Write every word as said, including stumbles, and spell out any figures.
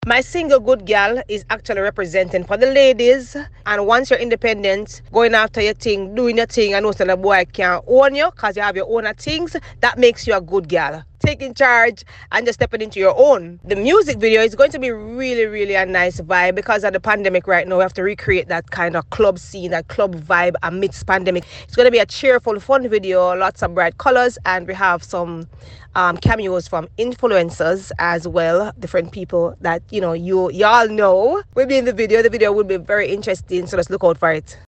My single good gal is actually representing for the ladies. And once you're independent, going after your thing, doing your thing, and also the boy can't own you because you have your own things, that makes you a good gal. Taking charge and just stepping into your own. The music video is going to be really, really a nice vibe because of the pandemic right now. We have to recreate that kind of club scene, that club vibe amidst pandemic. It's going to be a cheerful, fun video, lots of bright colors, and we have some um, cameos from influencers as well, different people that you know you y'all know will be in the video. The video will be very interesting, so let's look out for it.